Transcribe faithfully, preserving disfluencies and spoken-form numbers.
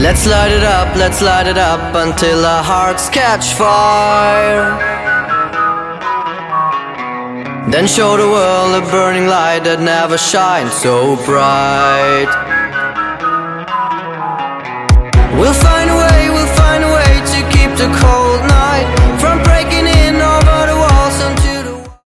Let's light it up, let's light it up until our hearts catch fire. Then show the world a burning light that never shines so bright.